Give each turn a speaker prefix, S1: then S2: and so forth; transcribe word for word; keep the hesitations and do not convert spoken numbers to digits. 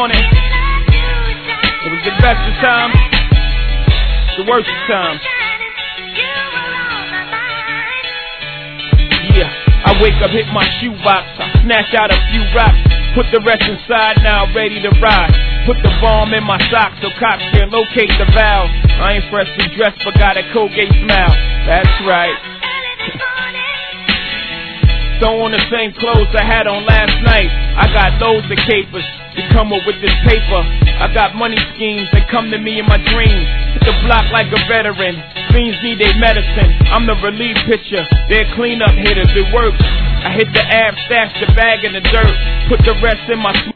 S1: morning. It was the best of times, the worst of times. Yeah, I wake up, hit my shoebox, I snatch out a few rocks, put the rest inside, now ready to ride. Put the bomb in my sock so cops can locate the valve. I ain't freshly dressed but got a Colgate smile. That's right. Throw on the same clothes I had on last night. I got loads of capers to come up with this paper. I got money schemes that come to me in my dreams. Hit the block like a veteran. Fiends need their medicine. I'm the relief pitcher. They're cleanup hitters. It works. I hit the ab, stash the bag in the dirt. Put the rest in my